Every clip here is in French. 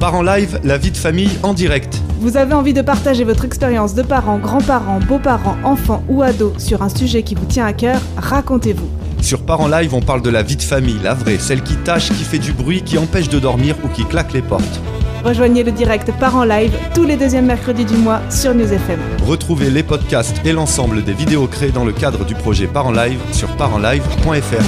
Parents Live, la vie de famille en direct. Vous avez envie de partager votre expérience de parents, grands-parents, beaux-parents, enfants ou ados sur un sujet qui vous tient à cœur, racontez-vous. Sur Parents Live, on parle de la vie de famille, la vraie, celle qui tâche, qui fait du bruit, qui empêche de dormir ou qui claque les portes. Rejoignez le direct Parents Live tous les deuxièmes mercredis du mois sur News FM. Retrouvez les podcasts et l'ensemble des vidéos créées dans le cadre du projet Parents Live sur parentslive.fr.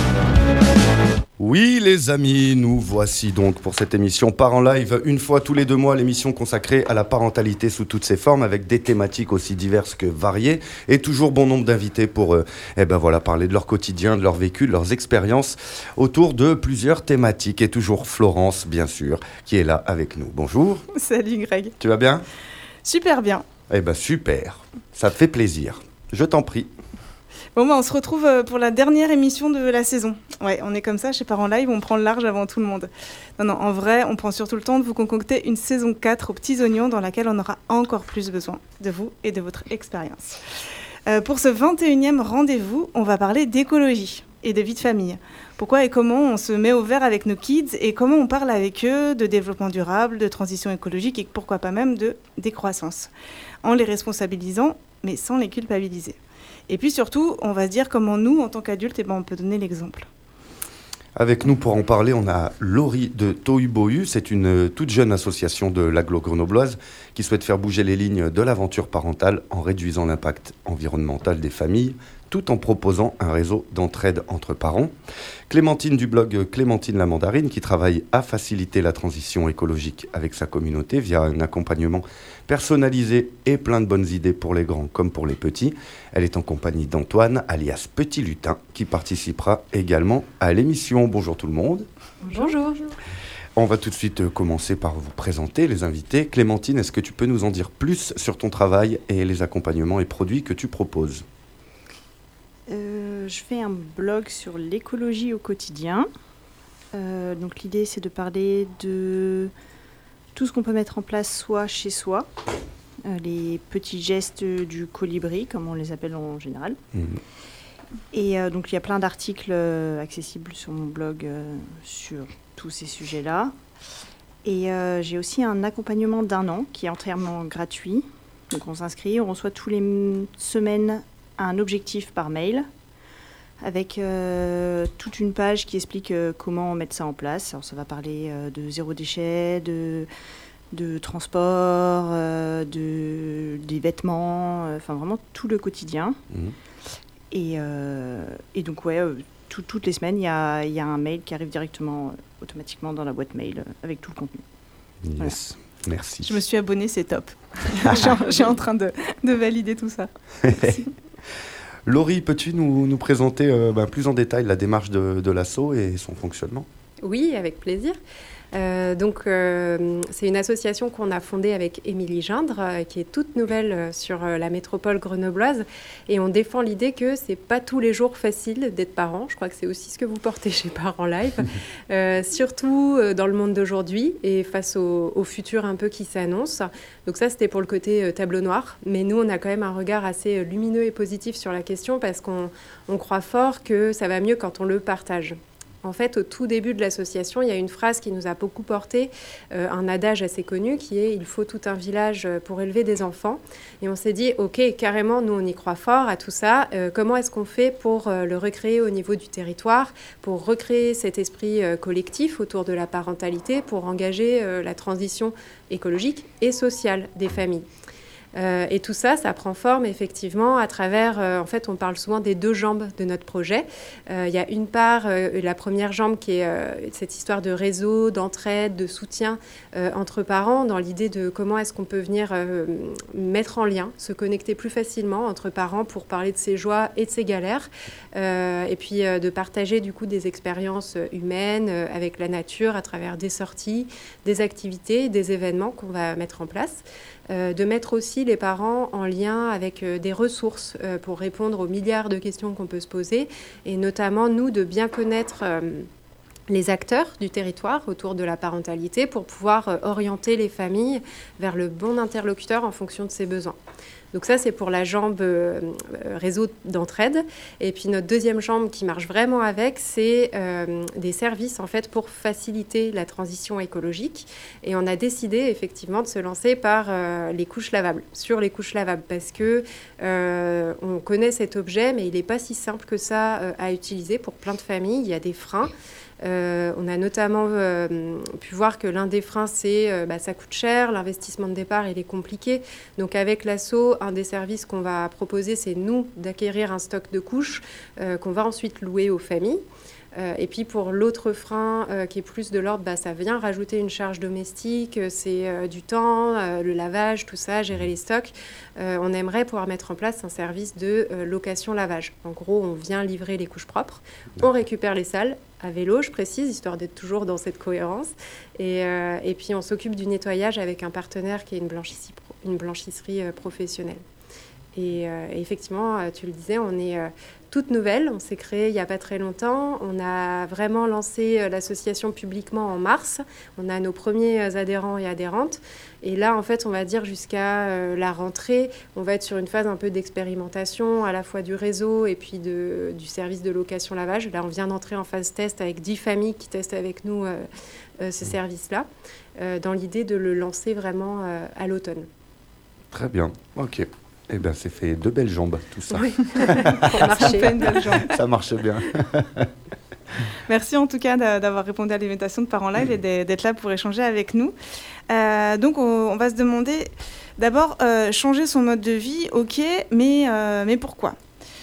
Oui les amis, nous voici donc pour cette émission Parents Live, une fois tous les 2 mois, l'émission consacrée à la parentalité sous toutes ses formes, avec des thématiques aussi diverses que variées, et toujours bon nombre d'invités pour parler de leur quotidien, de leur vécu, de leurs expériences, autour de plusieurs thématiques, et toujours Florence, bien sûr, qui est là avec nous. Bonjour. Salut Greg. Tu vas bien ? Super bien. Super, ça te fait plaisir, je t'en prie. Bon, on se retrouve pour la dernière émission de la saison. Ouais, on est comme ça, chez Parents Live, on prend le large avant tout le monde. Non, en vrai, on prend surtout le temps de vous concocter une saison 4 aux petits oignons dans laquelle on aura encore plus besoin de vous et de votre expérience. Pour ce 21e rendez-vous, on va parler d'écologie et de vie de famille. Pourquoi et comment on se met au vert avec nos kids et comment on parle avec eux de développement durable, de transition écologique et pourquoi pas même de décroissance. En les responsabilisant, mais sans les culpabiliser. Et puis surtout, on va se dire comment nous, en tant qu'adultes, on peut donner l'exemple. Avec nous pour en parler, on a Laurie de Tohu Bohu. C'est une toute jeune association de l'agglo grenobloise qui souhaite faire bouger les lignes de l'aventure parentale en réduisant l'impact environnemental des familles, tout en proposant un réseau d'entraide entre parents. Clémentine du blog Clémentine la Mandarine, qui travaille à faciliter la transition écologique avec sa communauté via un accompagnement personnalisé et plein de bonnes idées pour les grands comme pour les petits. Elle est en compagnie d'Antoine, alias Petit Lutin, qui participera également à l'émission. Bonjour tout le monde. Bonjour. On va tout de suite commencer par vous présenter les invités. Clémentine, est-ce que tu peux nous en dire plus sur ton travail et les accompagnements et produits que tu proposes ? Je fais un blog sur l'écologie au quotidien. Donc l'idée, c'est de parler de tout ce qu'on peut mettre en place soit chez soi, les petits gestes du colibri, comme on les appelle en général. Et donc il y a plein d'articles accessibles sur mon blog sur tous ces sujets-là. Et j'ai aussi un accompagnement d'1 an qui est entièrement gratuit. Donc on s'inscrit, on reçoit tous les semaines un objectif par mail avec toute une page qui explique comment mettre ça en place. Alors ça va parler de zéro déchet, de transport, des vêtements, enfin vraiment tout le quotidien. Et donc toutes les semaines, il y a un mail qui arrive directement, automatiquement dans la boîte mail avec tout le contenu. Yes, voilà. Merci. Je me suis abonnée, c'est top. Je suis en train de valider tout ça. Merci. Laurie, peux-tu nous présenter plus en détail la démarche de l'asso et son fonctionnement ? Oui, avec plaisir. C'est une association qu'on a fondée avec Émilie Gindre, qui est toute nouvelle sur la métropole grenobloise. Et on défend l'idée que c'est pas tous les jours facile d'être parent. Je crois que c'est aussi ce que vous portez chez Parents Live. Surtout dans le monde d'aujourd'hui et face au futur un peu qui s'annonce. Donc ça, c'était pour le côté tableau noir. Mais nous, on a quand même un regard assez lumineux et positif sur la question parce qu'on croit fort que ça va mieux quand on le partage. En fait, au tout début de l'association, il y a une phrase qui nous a beaucoup porté, un adage assez connu qui est « il faut tout un village pour élever des enfants ». Et on s'est dit « ok, carrément, nous on y croit fort à tout ça. Comment est-ce qu'on fait pour le recréer au niveau du territoire, pour recréer cet esprit collectif autour de la parentalité, pour engager la transition écologique et sociale des familles ?» Et tout ça, ça prend forme effectivement à travers, en fait, on parle souvent des 2 jambes de notre projet. Il y a une part, la première jambe qui est cette histoire de réseau, d'entraide, de soutien entre parents, dans l'idée de comment est-ce qu'on peut venir mettre en lien, se connecter plus facilement entre parents pour parler de ses joies et de ses galères, et puis de partager du coup des expériences humaines avec la nature à travers des sorties, des activités, des événements qu'on va mettre en place. De mettre aussi les parents en lien avec des ressources pour répondre aux milliards de questions qu'on peut se poser et notamment nous de bien connaître les acteurs du territoire autour de la parentalité pour pouvoir orienter les familles vers le bon interlocuteur en fonction de ses besoins. Donc ça, c'est pour la jambe réseau d'entraide. Et puis notre deuxième jambe qui marche vraiment avec, c'est des services en fait pour faciliter la transition écologique. Et on a décidé effectivement de se lancer par les couches lavables, sur les couches lavables, parce que on connaît cet objet, mais il n'est pas si simple que ça à utiliser pour plein de familles. Il y a des freins. On a notamment pu voir que l'un des freins, c'est ça coûte cher, l'investissement de départ, il est compliqué. Donc avec l'asso, un des services qu'on va proposer, c'est nous d'acquérir un stock de couches qu'on va ensuite louer aux familles. Et puis pour l'autre frein qui est plus de l'ordre, ça vient rajouter une charge domestique, c'est du temps, le lavage, tout ça, gérer les stocks. On aimerait pouvoir mettre en place un service de location-lavage. En gros, on vient livrer les couches propres, on récupère les salles à vélo, je précise, histoire d'être toujours dans cette cohérence. Et puis on s'occupe du nettoyage avec un partenaire qui est une blanchisserie professionnelle. Et effectivement, tu le disais, on est toute nouvelle. On s'est créé il n'y a pas très longtemps. On a vraiment lancé l'association publiquement en mars. On a nos premiers adhérents et adhérentes. Et là, en fait, on va dire jusqu'à la rentrée, on va être sur une phase un peu d'expérimentation, à la fois du réseau et puis du service de location-lavage. Là, on vient d'entrer en phase test avec 10 familles qui testent avec nous ce service-là, dans l'idée de le lancer vraiment à l'automne. Très bien, ok. Eh bien, c'est fait de belles jambes, tout ça. Oui, pour marcher. Ça fait une belle jambe. Ça marche bien. Merci en tout cas d'avoir répondu à l'invitation de Parents Live et d'être là pour échanger avec nous. Donc on va se demander, d'abord, changer son mode de vie, ok, mais pourquoi ?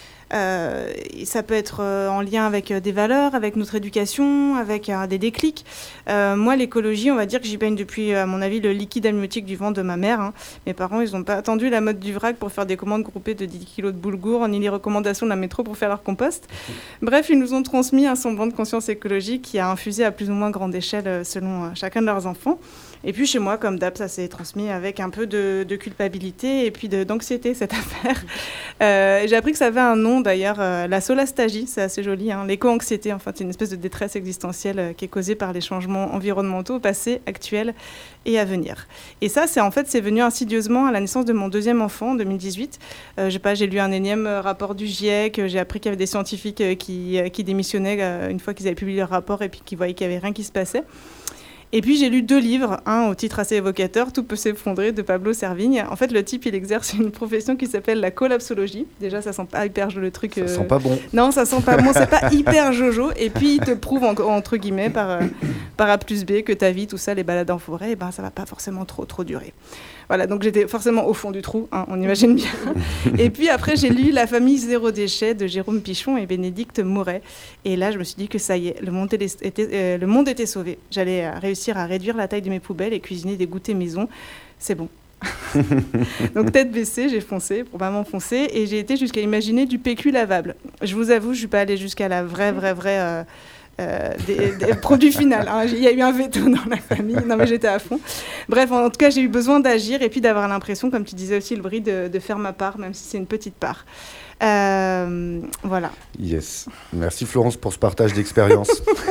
Ça peut être en lien avec des valeurs, avec notre éducation, avec des déclics. Moi, l'écologie, on va dire que j'y baigne depuis, à mon avis, le liquide amniotique du ventre de ma mère. Hein. Mes parents, ils n'ont pas attendu la mode du vrac pour faire des commandes groupées de 10 kilos de boulgour, ni les recommandations de la métro pour faire leur compost. Bref, ils nous ont transmis un semblant de conscience écologique qui a infusé à plus ou moins grande échelle selon chacun de leurs enfants. Et puis chez moi, comme d'hab, ça s'est transmis avec un peu de culpabilité et puis d'anxiété, cette affaire. J'ai appris que ça avait un nom d'ailleurs, la solastagie, c'est assez joli, hein, l'éco-anxiété, enfin c'est une espèce de détresse existentielle qui est causée par les changements environnementaux passés, actuels et à venir. Et ça, c'est venu insidieusement à la naissance de mon deuxième enfant en 2018. J'ai lu un énième rapport du GIEC, j'ai appris qu'il y avait des scientifiques qui démissionnaient une fois qu'ils avaient publié leur rapport et puis qui voyaient qu'il n'y avait rien qui se passait. Et puis j'ai lu 2 livres, un au titre assez évocateur, Tout peut s'effondrer, de Pablo Servigne. En fait, le type, il exerce une profession qui s'appelle la collapsologie. Déjà, ça sent pas hyper le truc. Ça sent pas bon. Non, ça sent pas bon, c'est pas hyper jojo. Et puis, il te prouve, entre guillemets, par A plus B, que ta vie, tout ça, les balades en forêt, ça va pas forcément trop durer. Voilà, donc j'étais forcément au fond du trou, hein, on imagine bien. Et puis après, j'ai lu La famille zéro déchet de Jérôme Pichon et Bénédicte Mouret. Et là, je me suis dit que ça y est, le monde était sauvé. J'allais réussir à réduire la taille de mes poubelles et cuisiner des goûters maison. C'est bon. Donc tête baissée, j'ai foncé, probablement foncé, et j'ai été jusqu'à imaginer du PQ lavable. Je vous avoue, je suis pas allée jusqu'à la vraie des produits finaux. Hein. Il y a eu un veto dans la famille. Non, mais j'étais à fond. Bref, en tout cas, j'ai eu besoin d'agir et puis d'avoir l'impression, comme tu disais aussi, le bris, de faire ma part, même si c'est une petite part. Voilà. Yes. Merci Florence pour ce partage d'expérience.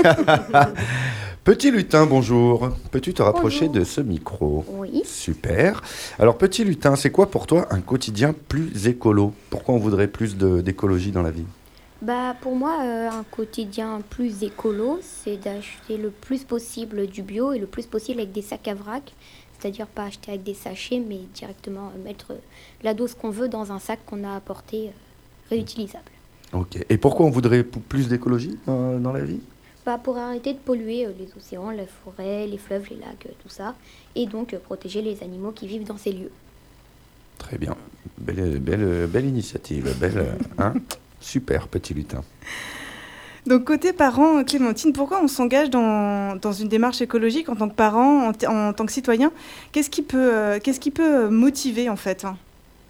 Petit lutin, bonjour. Peux-tu te rapprocher de ce micro ? Oui. Super. Alors, petit lutin, c'est quoi pour toi un quotidien plus écolo ? Pourquoi on voudrait plus d'écologie dans la vie ? Pour moi, un quotidien plus écolo, c'est d'acheter le plus possible du bio et le plus possible avec des sacs à vrac. C'est-à-dire pas acheter avec des sachets, mais directement mettre la dose qu'on veut dans un sac qu'on a apporté réutilisable. Ok. Et pourquoi on voudrait plus d'écologie dans la vie ? Pour arrêter de polluer les océans, les forêts, les fleuves, les lacs, tout ça. Et donc protéger les animaux qui vivent dans ces lieux. Très bien. Belle initiative. Hein ? Super, petit lutin. Donc, côté parents, Clémentine, pourquoi on s'engage dans une démarche écologique en tant que parent, en tant que citoyen ? Qu'est-ce qui peut motiver, en fait, hein ?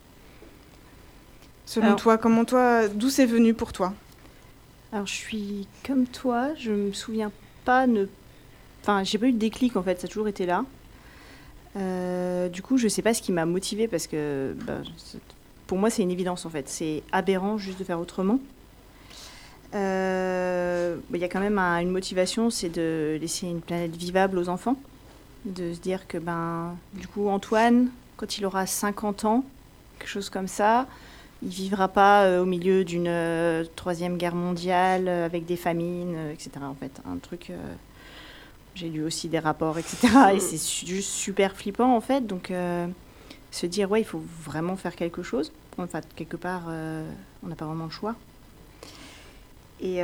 Selon toi, d'où c'est venu pour toi ? Alors, je suis comme toi, je me souviens pas, j'ai pas eu de déclic, en fait, ça a toujours été là. Du coup, je sais pas ce qui m'a motivée, parce que pour moi, c'est une évidence, en fait. C'est aberrant juste de faire autrement. y a quand même une motivation, c'est de laisser une planète vivable aux enfants. De se dire que, du coup, Antoine, quand il aura 50 ans, quelque chose comme ça, il ne vivra pas au milieu d'une troisième guerre mondiale avec des famines, etc. En fait, un truc... j'ai lu aussi des rapports, etc. Et c'est juste super flippant, en fait. Donc, se dire, il faut vraiment faire quelque chose. Enfin, quelque part, on n'a pas vraiment le choix. Et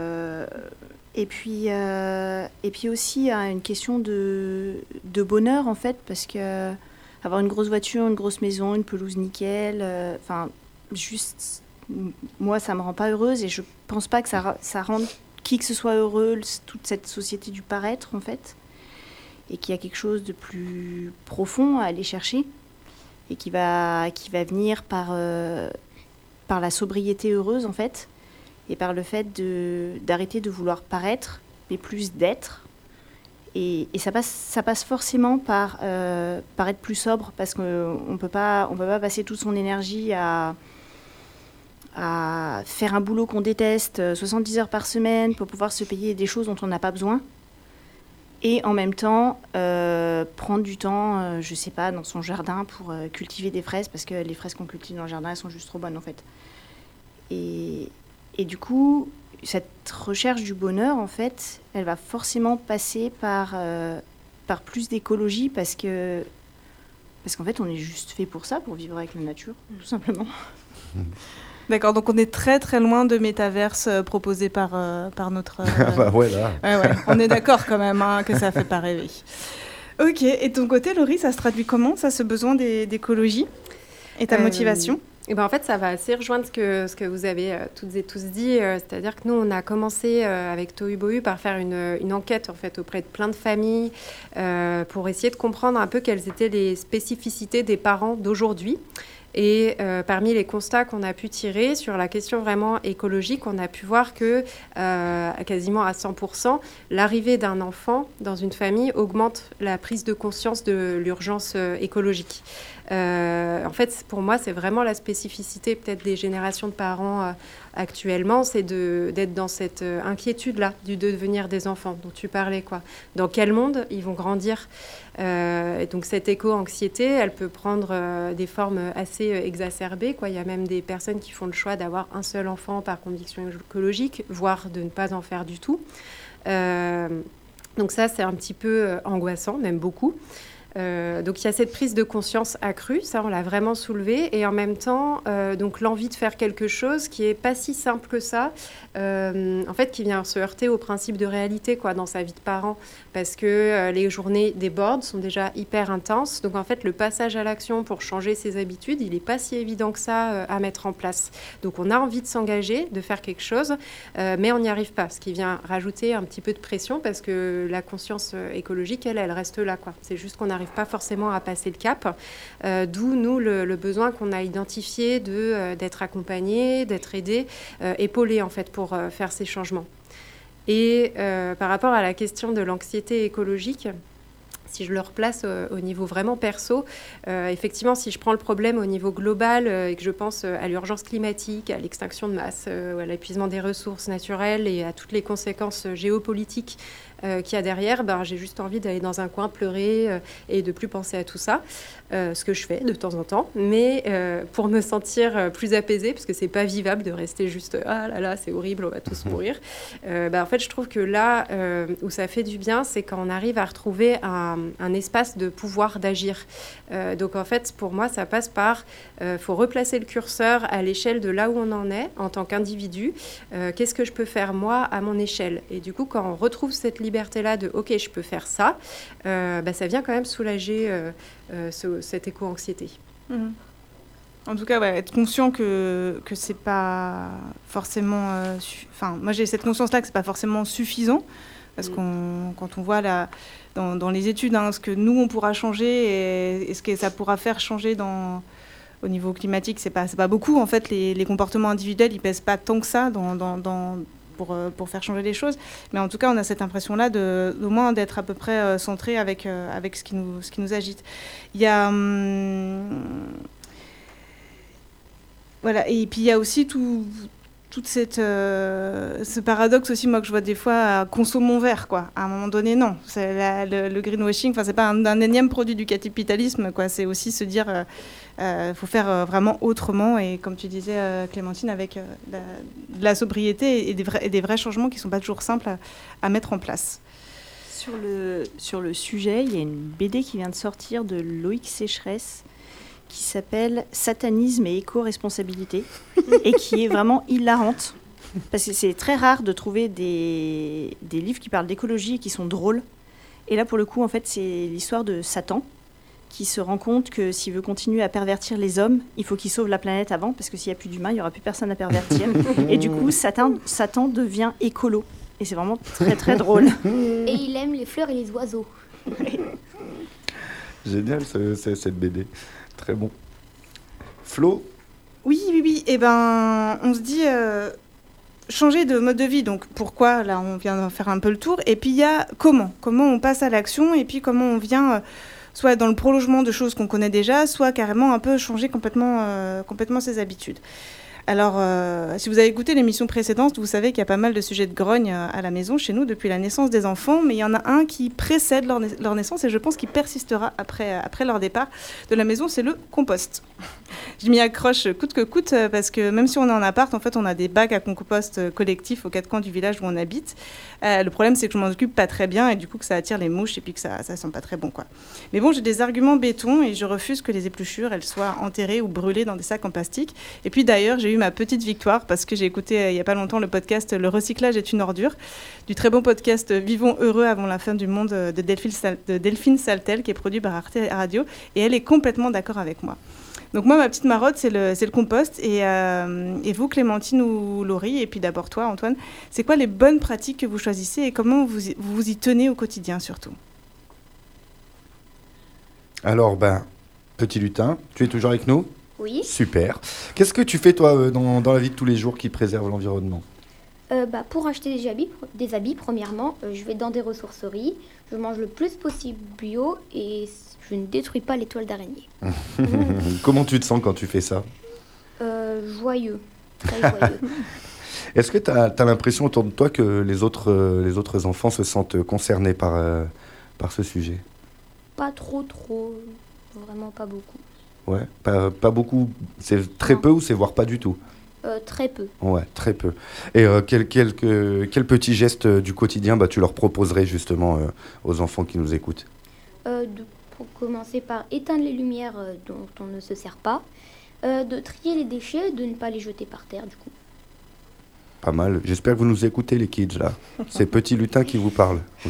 puis aussi, une question de bonheur, en fait, parce que avoir une grosse voiture, une grosse maison, une pelouse nickel, juste, moi, ça me rend pas heureuse et je pense pas que ça rende qui que ce soit heureux, toute cette société du paraître, en fait, et qu'il y a quelque chose de plus profond à aller chercher et qui va venir par la sobriété heureuse, en fait, et par le fait d'arrêter de vouloir paraître, mais plus d'être. Et ça passe forcément par être plus sobre, parce qu'on peut pas passer toute son énergie à faire un boulot qu'on déteste 70 heures par semaine pour pouvoir se payer des choses dont on n'a pas besoin. Et en même temps, prendre du temps, je sais pas, dans son jardin pour cultiver des fraises, parce que les fraises qu'on cultive dans le jardin, elles sont juste trop bonnes, en fait. Et du coup, cette recherche du bonheur, en fait, elle va forcément passer par plus d'écologie, parce qu'en fait, on est juste fait pour ça, pour vivre avec la nature, tout simplement. D'accord, donc on est très très loin de métaverse proposé par notre... ouais, là. Ouais, on est d'accord quand même que ça fait pas rêver. Ok, et de ton côté, Laurie, ça se traduit comment, ça, ce besoin d'écologie et ta motivation? Et en fait, ça va assez rejoindre ce que vous avez toutes et tous dit. C'est-à-dire que nous, on a commencé avec Tohubohu par faire une enquête en fait, auprès de plein de familles pour essayer de comprendre un peu quelles étaient les spécificités des parents d'aujourd'hui. Et parmi les constats qu'on a pu tirer sur la question vraiment écologique, on a pu voir que quasiment à 100%, l'arrivée d'un enfant dans une famille augmente la prise de conscience de l'urgence écologique. En fait, pour moi, c'est vraiment la spécificité peut-être des générations de parents actuellement, c'est d'être dans cette inquiétude-là du devenir des enfants dont tu parlais, quoi. Dans quel monde ils vont grandir? Et donc cette éco-anxiété, elle peut prendre des formes assez exacerbées, quoi. Il y a même des personnes qui font le choix d'avoir un seul enfant par conviction écologique, voire de ne pas en faire du tout. Donc ça, c'est un petit peu angoissant, même beaucoup. Donc il y a cette prise de conscience accrue, ça on l'a vraiment soulevé, et en même temps donc l'envie de faire quelque chose qui est pas si simple que ça, en fait qui vient se heurter au principe de réalité, quoi, dans sa vie de parent, parce que les journées débordent, sont déjà hyper intenses, donc en fait le passage à l'action pour changer ses habitudes, il est pas si évident que ça à mettre en place. Donc on a envie de s'engager, de faire quelque chose, mais on n'y arrive pas, ce qui vient rajouter un petit peu de pression, parce que la conscience écologique, elle reste là, quoi. C'est juste qu'on n'arrive pas forcément à passer le cap, d'où nous le besoin qu'on a identifié d'être accompagné, d'être aidé, épaulé en fait pour faire ces changements. Et par rapport à la question de l'anxiété écologique, si je le replace au niveau vraiment perso, effectivement, si je prends le problème au niveau global et que je pense à l'urgence climatique, à l'extinction de masse, à l'épuisement des ressources naturelles et à toutes les conséquences géopolitiques qu'il y a derrière, j'ai juste envie d'aller dans un coin pleurer et de plus penser à tout ça, ce que je fais de temps en temps, mais pour me sentir plus apaisée, parce que c'est pas vivable de rester juste « Ah là là, c'est horrible, on va tous mourir ». En fait, je trouve que là où ça fait du bien, c'est quand on arrive à retrouver un espace de pouvoir d'agir. Donc en fait, pour moi, ça passe par faut replacer le curseur à l'échelle de là où on en est en tant qu'individu. Qu'est-ce que je peux faire moi à mon échelle? Et du coup, quand on retrouve cette liberté-là de « ok, je peux faire ça », ça vient quand même soulager cette éco-anxiété. Mmh. En tout cas, être conscient que c'est pas forcément... moi, j'ai cette conscience-là que c'est pas forcément suffisant, parce quand on voit dans les études ce que nous, on pourra changer et ce que ça pourra faire changer au niveau climatique, c'est pas beaucoup. En fait, les comportements individuels, ils pèsent pas tant que ça pour faire changer les choses. Mais en tout cas, on a cette impression-là au moins d'être à peu près centré avec ce qui nous agite. Il y a... voilà. Et puis, il y a aussi toute ce paradoxe aussi, moi, que je vois des fois, consomme mon verre, quoi. À un moment donné, non. Le greenwashing, c'est pas un énième produit du capitalisme, quoi. C'est aussi se dire, faut faire vraiment autrement. Et comme tu disais, Clémentine, avec de la sobriété et des vrais changements qui sont pas toujours simples à mettre en place. Sur le sujet, il y a une BD qui vient de sortir de Loïc Sécheresse qui s'appelle « Satanisme et éco-responsabilité » et qui est vraiment hilarante. Parce que c'est très rare de trouver des livres qui parlent d'écologie et qui sont drôles. Et là, pour le coup, en fait, c'est l'histoire de Satan qui se rend compte que s'il veut continuer à pervertir les hommes, il faut qu'il sauve la planète avant, parce que s'il n'y a plus d'humains, il n'y aura plus personne à pervertir. Et du coup, Satan devient écolo. Et c'est vraiment très, très drôle. Et il aime les fleurs et les oiseaux. Génial, cette BD. Très bon. Flo ? Oui. Eh ben, on se dit changer de mode de vie. Donc, pourquoi ? Là, on vient de faire un peu le tour. Et puis, il y a comment on passe à l'action et puis comment on vient soit dans le prolongement de choses qu'on connaît déjà, soit carrément un peu changer complètement ses habitudes. Alors, si vous avez écouté l'émission précédente, vous savez qu'il y a pas mal de sujets de grogne à la maison, chez nous, depuis la naissance des enfants, mais il y en a un qui précède leur naissance et je pense qu'il persistera après leur départ de la maison, c'est le compost. Je m'y accroche coûte que coûte parce que même si on est en appart, en fait, on a des bacs à compost collectifs aux 4 coins du village où on habite. Le problème, c'est que je m'en occupe pas très bien et du coup que ça attire les mouches et puis que ça sent pas très bon, quoi. Mais bon, j'ai des arguments béton et je refuse que les épluchures, elles soient enterrées ou brûlées dans des sacs en plastique. Et puis d'ailleurs, j'ai eu ma petite victoire parce que j'ai écouté il y a pas longtemps le podcast Le recyclage est une ordure, du très bon podcast Vivons heureux avant la fin du monde de Delphine Saltel qui est produit par Arte Radio et elle est complètement d'accord avec moi. Donc moi, ma petite marotte, c'est le compost. Et vous, Clémentine ou Laurie, et puis d'abord toi, Antoine, c'est quoi les bonnes pratiques que vous choisissez et comment vous y tenez au quotidien surtout ? Alors, petit lutin, tu es toujours avec nous ? Oui. Super. Qu'est-ce que tu fais, toi, dans la vie de tous les jours qui préserve l'environnement ? Pour acheter des habits, premièrement, je vais dans des ressourceries, je mange le plus possible bio et je ne détruis pas les toiles d'araignée. Comment tu te sens quand tu fais ça ? Joyeux, très joyeux. Est-ce que tu as l'impression autour de toi que les autres enfants se sentent concernés par ce sujet ? Pas trop, vraiment pas beaucoup. Ouais, pas beaucoup. C'est très peu ou c'est voire pas du tout ? Très peu. Ouais, très peu. Et quel petit geste du quotidien tu leur proposerais justement aux enfants qui nous écoutent ? Pour commencer par éteindre les lumières dont on ne se sert pas, de trier les déchets, de ne pas les jeter par terre du coup. Pas mal. J'espère que vous nous écoutez les kids là. C'est Petit Lutin qui vous parle, ok ?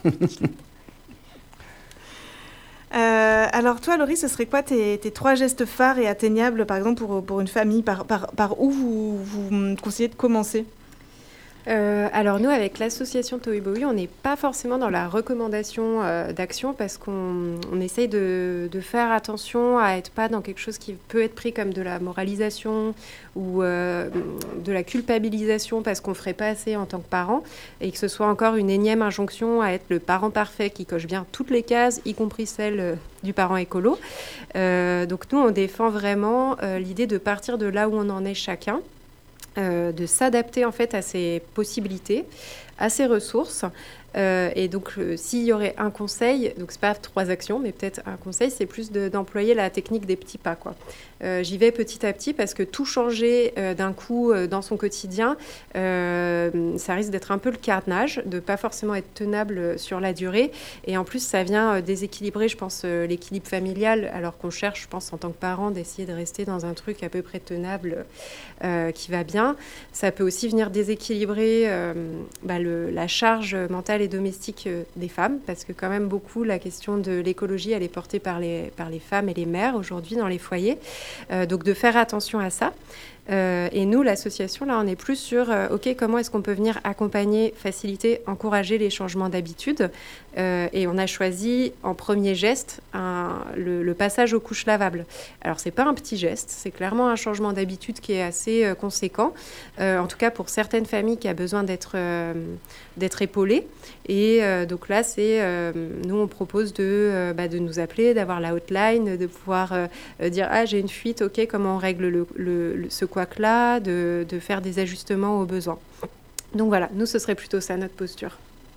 Alors toi, Laurie, ce serait quoi tes 3 gestes phares et atteignables, par exemple, pour une famille ? Par où vous me conseillez de commencer ? Alors nous, avec l'association Tohubohu, on n'est pas forcément dans la recommandation d'action parce qu'on essaye de faire attention à être pas dans quelque chose qui peut être pris comme de la moralisation ou de la culpabilisation parce qu'on ferait pas assez en tant que parent et que ce soit encore une énième injonction à être le parent parfait qui coche bien toutes les cases, y compris celle du parent écolo. Donc nous, on défend vraiment l'idée de partir de là où on en est chacun. De s'adapter en fait à ses possibilités, à ses ressources. Et donc, s'il y aurait un conseil, donc c'est pas 3 actions, mais peut-être un conseil, c'est plus d'employer la technique des petits pas, quoi. J'y vais petit à petit parce que tout changer d'un coup dans son quotidien, ça risque d'être un peu le carnage, de pas forcément être tenable sur la durée. Et en plus, ça vient déséquilibrer, je pense, l'équilibre familial, alors qu'on cherche, je pense, en tant que parent, d'essayer de rester dans un truc à peu près tenable qui va bien. Ça peut aussi venir déséquilibrer la charge mentale et domestique des femmes, parce que quand même beaucoup, la question de l'écologie, elle est portée par les femmes et les mères aujourd'hui dans les foyers. Donc de faire attention à ça. Et nous, l'association, là, on est plus sur comment est-ce qu'on peut venir accompagner, faciliter, encourager les changements d'habitude. Et on a choisi en premier geste le passage aux couches lavables. Alors, c'est pas un petit geste, c'est clairement un changement d'habitude qui est assez conséquent. En tout cas, pour certaines familles qui a besoin d'être épaulées. Et donc là, nous, on propose de nous appeler, d'avoir la hotline, de pouvoir dire « Ah, j'ai une fuite, ok, comment on règle ce couac-là, de faire des ajustements aux besoins. Donc voilà, nous, ce serait plutôt ça, notre posture.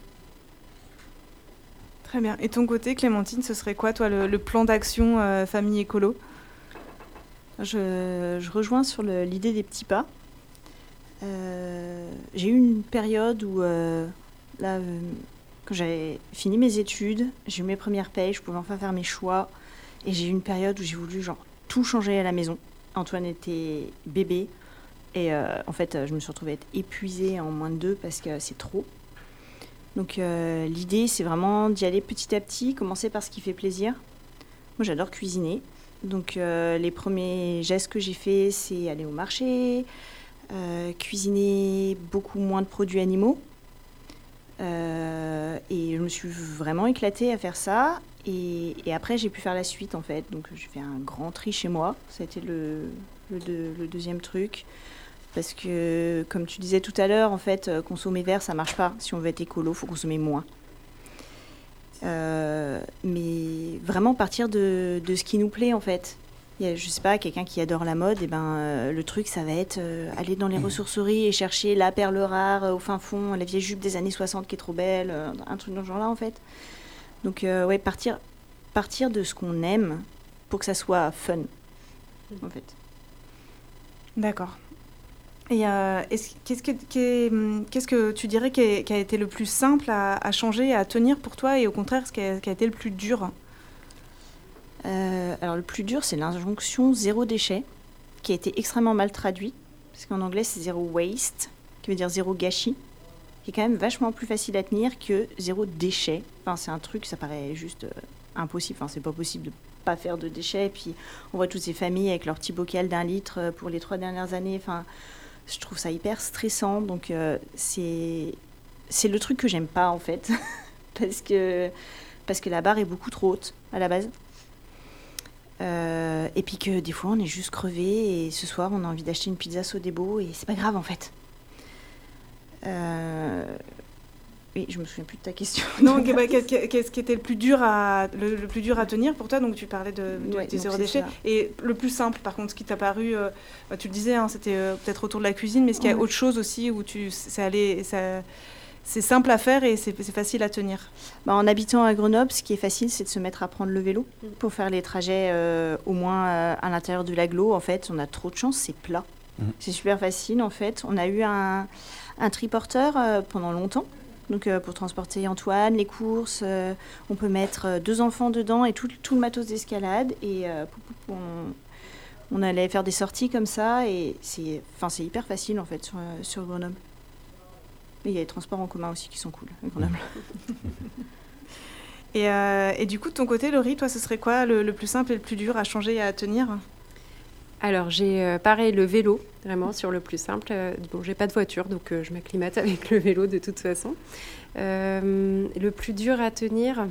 Très bien. Et ton côté, Clémentine, ce serait quoi, toi, le plan d'action famille écolo ? Je rejoins sur l'idée des petits pas. J'ai eu une période où, quand j'avais fini mes études, j'ai eu mes premières payes, je pouvais enfin faire mes choix. Et j'ai eu une période où j'ai voulu tout changer à la maison. Antoine était bébé. Et en fait, je me suis retrouvée être épuisée en moins de 2 parce que c'est trop. Donc l'idée, c'est vraiment d'y aller petit à petit, commencer par ce qui fait plaisir. Moi, j'adore cuisiner. Donc les premiers gestes que j'ai faits, c'est aller au marché, cuisiner beaucoup moins de produits animaux. Et je me suis vraiment éclatée à faire ça. Et après, j'ai pu faire la suite, en fait. Donc j'ai fait un grand tri chez moi. Ça a été le deuxième truc. Parce que, comme tu disais tout à l'heure, en fait, consommer vert, ça marche pas. Si on veut être écolo, il faut consommer moins. Mais vraiment partir de ce qui nous plaît, en fait. Il y a, je sais pas, quelqu'un qui adore la mode, et le truc, ça va être aller dans les ressourceries et chercher la perle rare au fin fond, la vieille jupe des années 60 qui est trop belle, un truc dans ce genre-là, en fait. Donc, ouais, partir de ce qu'on aime pour que ça soit fun, en fait. D'accord. Et qu'est-ce que tu dirais qui a été le plus simple à changer, à tenir pour toi, et au contraire, ce qui a été le plus dur ? Alors le plus dur, c'est l'injonction zéro déchet, qui a été extrêmement mal traduit, parce qu'en anglais c'est zéro waste, qui veut dire zéro gâchis, qui est quand même vachement plus facile à tenir que zéro déchet. Enfin, c'est un truc, ça paraît juste impossible, enfin c'est pas possible de pas faire de déchets, et puis on voit toutes ces familles avec leur petit bocal d'1 litre pour les 3 dernières années, enfin je trouve ça hyper stressant, donc c'est le truc que j'aime pas en fait, parce que la barre est beaucoup trop haute à la base. Et puis que des fois on est juste crevé et ce soir on a envie d'acheter une pizza Sodebo et c'est pas grave en fait. Oui, je me souviens plus de ta question. Non, qu'est-ce qui était le plus dur à tenir pour toi ? Donc tu parlais des zéro déchets. Et le plus simple, par contre, ce qui t'a paru, tu le disais, c'était peut-être autour de la cuisine, mais est-ce qu'il y a autre chose aussi où c'est simple à faire et c'est facile à tenir ? En habitant à Grenoble, ce qui est facile, c'est de se mettre à prendre le vélo pour faire les trajets au moins à l'intérieur de l'agglo. En fait, on a trop de chance, c'est plat. C'est super facile, en fait. On a eu un triporteur pendant longtemps. Donc pour transporter Antoine, les courses, on peut mettre 2 enfants dedans et tout le matos d'escalade. Et on allait faire des sorties comme ça. Et c'est hyper facile, en fait, sur Grenoble. Mais il y a les transports en commun aussi qui sont cool à Grenoble. Et du coup, de ton côté, Laurie, toi, ce serait quoi le plus simple et le plus dur à changer et à tenir ? Alors, j'ai pareil le vélo, vraiment, sur le plus simple. Bon, j'ai pas de voiture, donc je m'acclimate avec le vélo de toute façon. Le plus dur à tenir,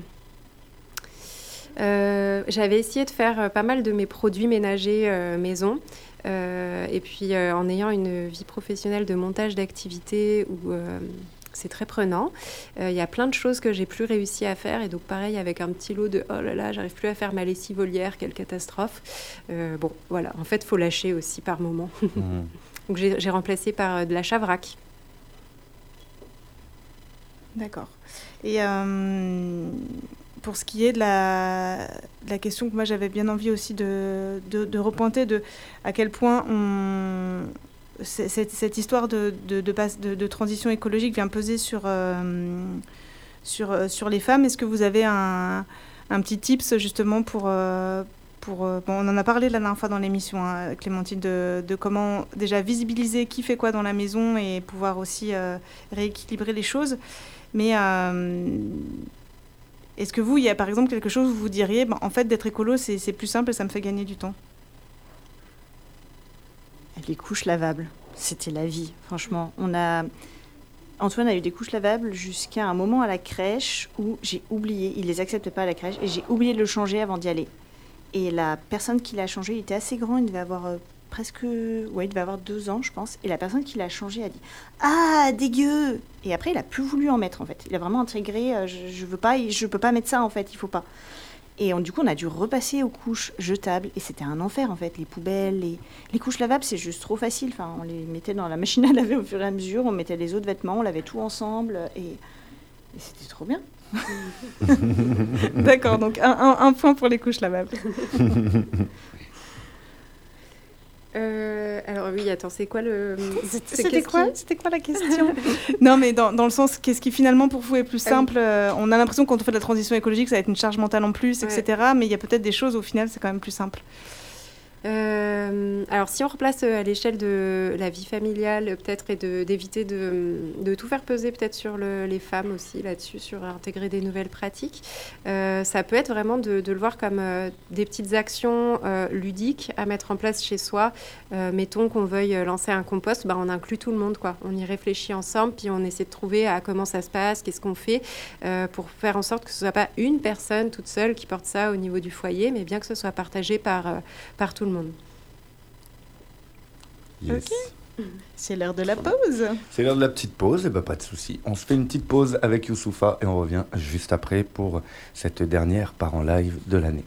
j'avais essayé de faire pas mal de mes produits ménagers maison. Et puis, en ayant une vie professionnelle de montage d'activités où c'est très prenant, il y a plein de choses que j'ai plus réussi à faire. Et donc, pareil, avec un petit lot de « oh là là, j'arrive plus à faire ma lessive au lierre, quelle catastrophe ». Bon, voilà, en fait, il faut lâcher aussi par moment. Donc, j'ai remplacé par de la chavrac. D'accord. Et pour ce qui est de la question que moi j'avais bien envie aussi de repointer, à quel point cette histoire de transition écologique vient peser sur les femmes. Est-ce que vous avez un petit tips justement pour on en a parlé la dernière fois dans l'émission, Clémentine, de comment déjà visibiliser qui fait quoi dans la maison et pouvoir aussi rééquilibrer les choses. Mais est-ce que vous, il y a par exemple quelque chose où vous diriez, en fait, d'être écolo, c'est plus simple et ça me fait gagner du temps ? Les couches lavables, c'était la vie, franchement. Antoine a eu des couches lavables jusqu'à un moment à la crèche où j'ai oublié, il les acceptait pas à la crèche, et j'ai oublié de le changer avant d'y aller. Et la personne qui l'a changé, il était assez grand, il devait avoir il devait avoir 2 ans, je pense. Et la personne qui l'a changé a dit « Ah, dégueu !» Et après, il a plus voulu en mettre, en fait. Il a vraiment intégré « Je peux pas mettre ça, en fait, il faut pas. » Et du coup, on a dû repasser aux couches jetables. Et c'était un enfer, en fait. Les poubelles, les couches lavables, c'est juste trop facile. Enfin, on les mettait dans la machine à laver au fur et à mesure. On mettait les autres vêtements, on lavait tout ensemble. Et c'était trop bien. D'accord, donc un point pour les couches lavables. Alors oui, attends, c'est quoi le... C'était quoi la question? Non, mais dans le sens, qu'est-ce qui finalement pour vous est plus simple? On a l'impression que quand on fait de la transition écologique, ça va être une charge mentale en plus, etc. Mais il y a peut-être des choses, au final, c'est quand même plus simple. Alors, si on replace à l'échelle de la vie familiale, peut-être, et d'éviter de tout faire peser peut-être sur les femmes aussi là-dessus, sur intégrer des nouvelles pratiques, ça peut être vraiment de le voir comme des petites actions ludiques à mettre en place chez soi. Mettons qu'on veuille lancer un compost, on inclut tout le monde, quoi. On y réfléchit ensemble, puis on essaie de trouver comment ça se passe, qu'est-ce qu'on fait, pour faire en sorte que ce ne soit pas une personne toute seule qui porte ça au niveau du foyer, mais bien que ce soit partagé par tout le monde. Yes. Ok. C'est l'heure de la pause. C'est l'heure de la petite pause, et pas de souci. On se fait une petite pause avec Youssoupha et on revient juste après pour cette dernière part en live de l'année.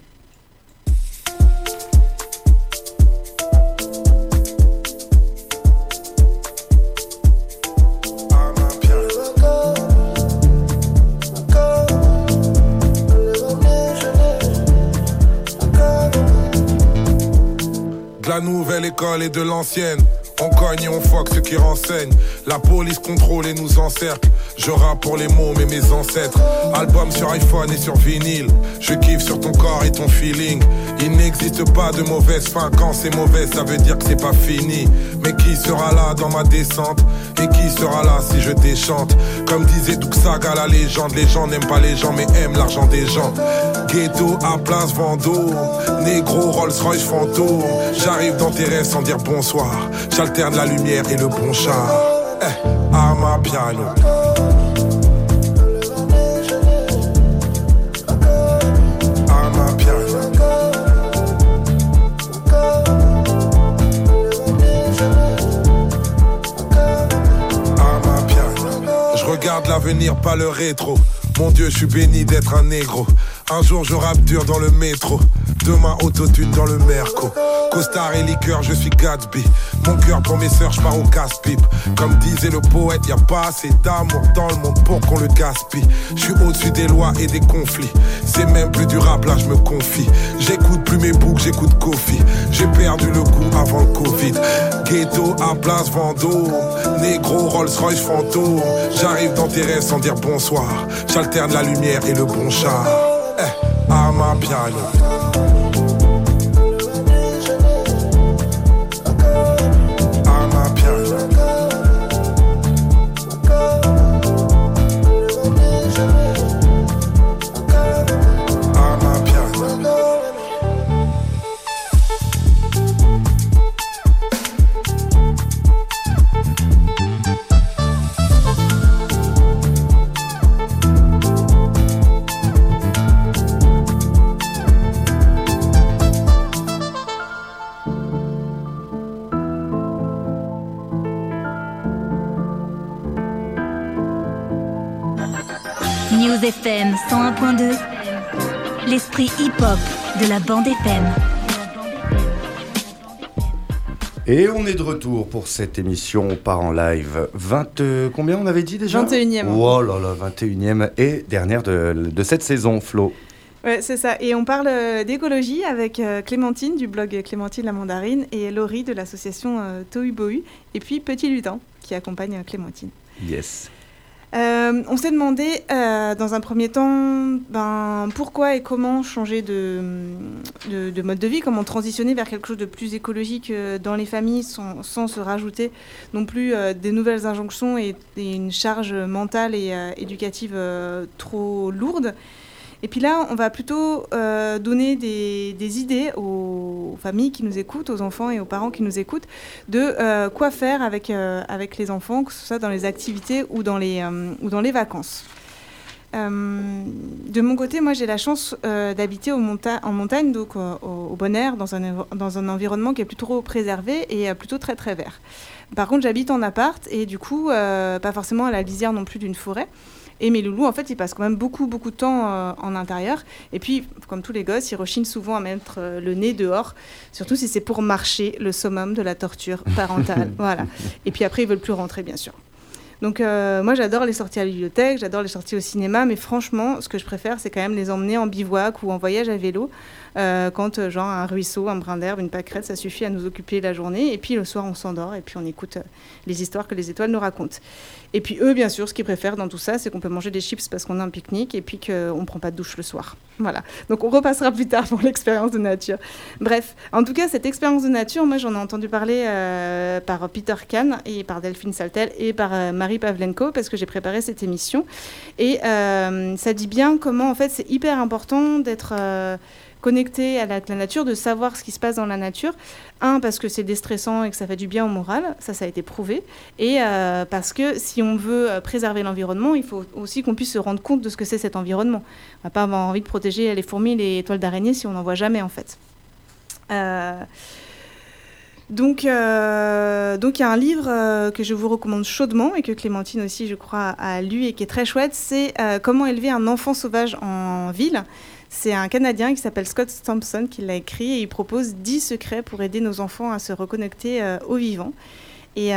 De la nouvelle école et de l'ancienne, on cogne et on foque ceux qui renseignent. La police contrôle et nous encercle. Je rappe pour les mômes et mes ancêtres. Album sur iPhone et sur vinyle. Je kiffe sur ton corps et ton feeling. Il n'existe pas de mauvaise fin. Quand c'est mauvais, ça veut dire que c'est pas fini. Mais qui sera là dans ma descente? Et qui sera là si je déchante? Comme disait Doug Saga, la légende. Les gens n'aiment pas les gens mais aiment l'argent des gens. Ghetto à Place Vendôme, négro Rolls Royce fantôme. J'arrive dans tes rêves sans dire bonsoir. J'alterne la lumière et le bon char. Arma piano. Arma piano. Arma piano. Je regarde l'avenir, pas le rétro. Mon Dieu, je suis béni d'être un négro. Un jour je rappe dur dans le métro. Demain autotune dans le Merco. Costard et liqueur, je suis Gatsby. Mon cœur pour mes sœurs, je pars au casse-pipe. Comme disait le poète, y a pas assez d'amour dans le monde pour qu'on le gaspille. Je suis au-dessus des lois et des conflits. C'est même plus du rap, là je me confie. J'écoute plus mes boucs, j'écoute Kofi. J'ai perdu le goût avant le Covid. Ghetto à Place Vendôme, négro Rolls Royce fantôme. J'arrive dans tes rêves sans dire bonsoir. J'alterne la lumière et le bon char. Arma piano. Arma piano. Arma piano. News FM 101.2, l'esprit hip-hop de la bande FM. Et on est de retour pour cette émission Part en live. Combien on avait dit déjà? 21e. Oh là là, 21e et dernière de cette saison, Flo. Ouais, c'est ça. Et on parle d'écologie avec Clémentine du blog Clémentine la Mandarine et Laurie de l'association Tohu Bohu. Et puis Petit Lutin qui accompagne Clémentine. Yes. On s'est demandé dans un premier temps pourquoi et comment changer de mode de vie, comment transitionner vers quelque chose de plus écologique dans les familles sans se rajouter non plus des nouvelles injonctions et une charge mentale et éducative trop lourde. Et puis là, on va plutôt donner des idées aux familles qui nous écoutent, aux enfants et aux parents qui nous écoutent, de quoi faire avec les enfants, que ce soit dans les activités ou dans les vacances. De mon côté, moi, j'ai la chance d'habiter en montagne, donc au bon air, dans un environnement qui est plutôt préservé et plutôt très, très vert. Par contre, j'habite en appart et du coup, pas forcément à la lisière non plus d'une forêt. Et mes loulous, en fait, ils passent quand même beaucoup de temps en intérieur. Et puis, comme tous les gosses, ils rechignent souvent à mettre le nez dehors, surtout si c'est pour marcher, le summum de la torture parentale. Voilà. Et puis après, ils veulent plus rentrer, bien sûr. Donc moi, j'adore les sorties à la bibliothèque, j'adore les sorties au cinéma, mais franchement, ce que je préfère, c'est quand même les emmener en bivouac ou en voyage à vélo, quand genre un ruisseau, un brin d'herbe, une pâquerette, ça suffit à nous occuper la journée. Et puis le soir, on s'endort et puis on écoute les histoires que les étoiles nous racontent. Et puis eux, bien sûr, ce qu'ils préfèrent dans tout ça, c'est qu'on peut manger des chips parce qu'on a un pique-nique et puis qu'on ne prend pas de douche le soir. Voilà. Donc on repassera plus tard pour l'expérience de nature. Bref, en tout cas, cette expérience de nature, moi, j'en ai entendu parler par Peter Kahn et par Delphine Saltel et par Marie Pavlenko parce que j'ai préparé cette émission. Et ça dit bien comment, en fait, c'est hyper important d'être connecté à la nature, de savoir ce qui se passe dans la nature. Parce que c'est déstressant et que ça fait du bien au moral, ça a été prouvé. Et parce que si on veut préserver l'environnement, il faut aussi qu'on puisse se rendre compte de ce que c'est cet environnement. On va pas avoir envie de protéger les fourmis, les toiles d'araignée si on n'en voit jamais, en fait. Donc il y a un livre que je vous recommande chaudement et que Clémentine aussi, je crois, a lu et qui est très chouette. C'est Comment élever un enfant sauvage en ville. C'est un Canadien qui s'appelle Scott Thompson qui l'a écrit et il propose 10 secrets pour aider nos enfants à se reconnecter au vivant. Et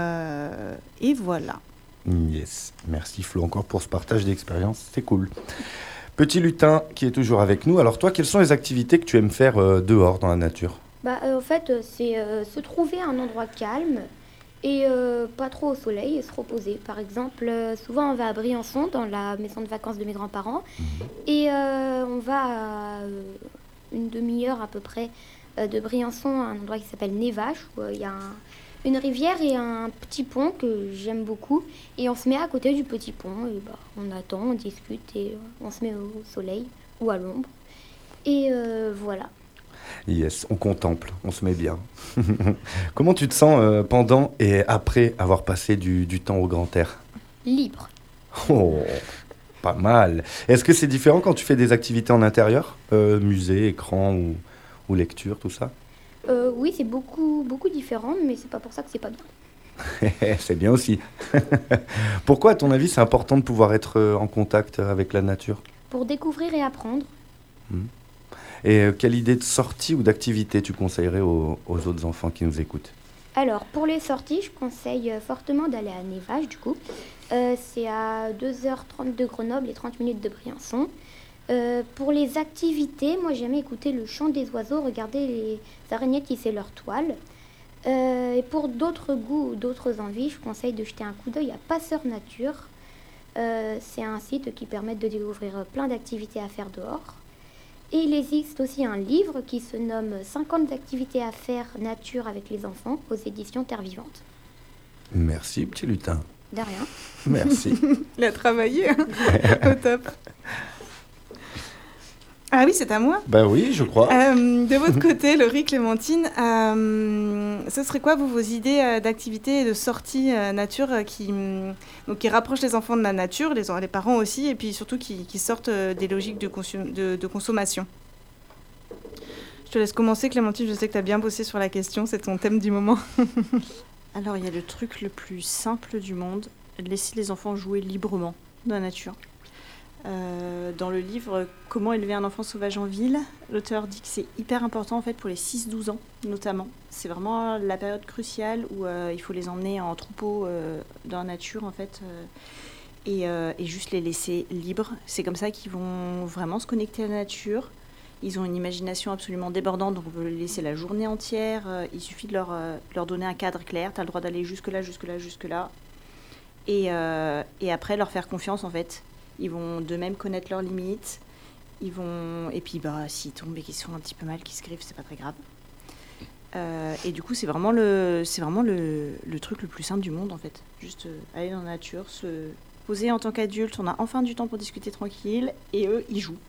voilà. Yes, merci Flo encore pour ce partage d'expérience, c'est cool. Petit lutin qui est toujours avec nous. Alors toi, quelles sont les activités que tu aimes faire dehors dans la nature ? En fait, c'est se trouver un endroit calme et pas trop au soleil et se reposer. Par exemple, souvent on va à Briançon, dans la maison de vacances de mes grands-parents, et on va à une demi-heure à peu près de Briançon, à un endroit qui s'appelle Névache, où il y a une rivière et un petit pont que j'aime beaucoup. Et on se met à côté du petit pont, et on attend, on discute et on se met au soleil ou à l'ombre. Et voilà. Yes, on contemple, on se met bien. Comment tu te sens pendant et après avoir passé du temps au grand air ? Libre. Oh, pas mal. Est-ce que c'est différent quand tu fais des activités en intérieur ? Musée, écran ou lecture, tout ça ? Oui, c'est beaucoup différent, mais c'est pas pour ça que c'est pas bien. C'est bien aussi. Pourquoi, à ton avis, c'est important de pouvoir être en contact avec la nature ? Pour découvrir et apprendre. Et quelle idée de sortie ou d'activité tu conseillerais aux autres enfants qui nous écoutent ? Alors, pour les sorties, je conseille fortement d'aller à Névache, du coup. C'est à 2h30 de Grenoble et 30 minutes de Briançon. Pour les activités, moi j'aime écouter le chant des oiseaux, regarder les araignées tisser leur toile. Et pour d'autres goûts ou d'autres envies, je conseille de jeter un coup d'œil à Passeur Nature. C'est un site qui permet de découvrir plein d'activités à faire dehors. Et il existe aussi un livre qui se nomme 50 activités à faire nature avec les enfants aux éditions Terre Vivante. Merci, petit lutin. De rien. Merci. Il a travaillé, au top. Ah oui, c'est à moi ? Bah oui, je crois. De votre côté, Laurie, Clémentine, ce serait quoi vos idées d'activités et de sorties nature qui rapprochent les enfants de la nature, les parents aussi, et puis surtout qui sortent des logiques de consommation ? Je te laisse commencer, Clémentine, je sais que tu as bien bossé sur la question, c'est ton thème du moment. Alors, il y a le truc le plus simple du monde, laisser les enfants jouer librement dans la nature. Dans le livre « Comment élever un enfant sauvage en ville », l'auteur dit que c'est hyper important en fait, pour les 6-12 ans notamment. C'est vraiment la période cruciale où il faut les emmener en troupeau dans la nature en fait, et juste les laisser libres. C'est comme ça qu'ils vont vraiment se connecter à la nature. Ils ont une imagination absolument débordante, donc on peut les laisser la journée entière. Il suffit de leur donner un cadre clair. Tu as le droit d'aller jusque-là, jusque-là, jusque-là. Et après, leur faire confiance en fait. Ils vont d'eux-mêmes connaître leurs limites. Et puis, s'ils tombent et qu'ils sont un petit peu mal, qu'ils se griffent, c'est pas très grave. Et du coup, c'est vraiment le truc le plus simple du monde, en fait. Juste aller dans la nature, se poser en tant qu'adulte. On a enfin du temps pour discuter tranquille. Et eux, ils jouent.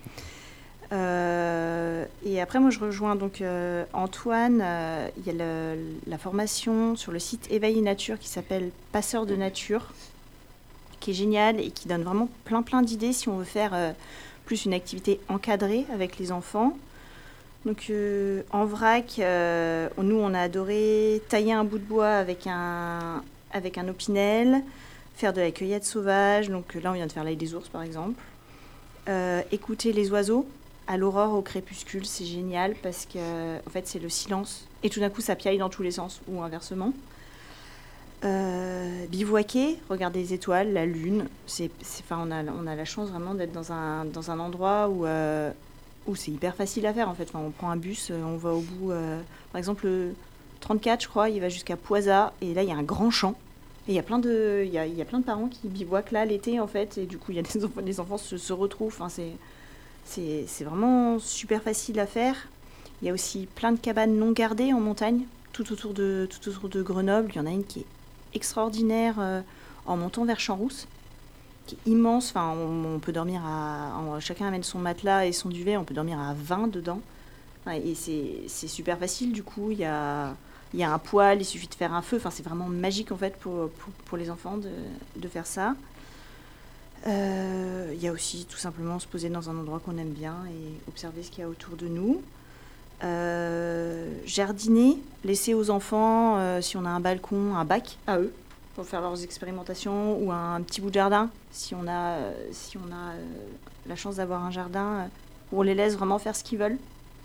Et après, moi, je rejoins donc Antoine. Il y a la formation sur le site Éveil Nature qui s'appelle Passeur de Nature, qui est génial et qui donne vraiment plein d'idées si on veut faire plus une activité encadrée avec les enfants. Donc en vrac, nous on a adoré tailler un bout de bois avec un opinel, faire de la cueillette sauvage. Donc là, on vient de faire l'ail des ours, par exemple. Écouter les oiseaux à l'aurore, au crépuscule, c'est génial parce que en fait, c'est le silence. Et tout d'un coup, ça piaille dans tous les sens ou inversement. Bivouaquer, regarder les étoiles, la lune. On a la chance vraiment d'être dans un endroit où c'est hyper facile à faire en fait. Enfin, on prend un bus, on va au bout. Par exemple, le 34, je crois, il va jusqu'à Poisa et là il y a un grand champ. Et il y a plein de parents qui bivouaquent là l'été en fait. Et du coup, il y a les enfants se retrouvent. Enfin, c'est vraiment super facile à faire. Il y a aussi plein de cabanes non gardées en montagne, tout autour de Grenoble. Il y en a une qui est extraordinaire en montant vers Champs-Rousse, qui est immense. Enfin, on peut dormir chacun amène son matelas et son duvet, on peut dormir à 20 dedans. Et c'est super facile, du coup, il y a un poêle, il suffit de faire un feu. Enfin, c'est vraiment magique, en fait, pour les enfants de faire ça. Il y a aussi, tout simplement, se poser dans un endroit qu'on aime bien et observer ce qu'il y a autour de nous. Jardiner, laisser aux enfants, si on a un balcon, un bac à eux pour faire leurs expérimentations, ou un petit bout de jardin si on a la chance d'avoir un jardin où on les laisse vraiment faire ce qu'ils veulent.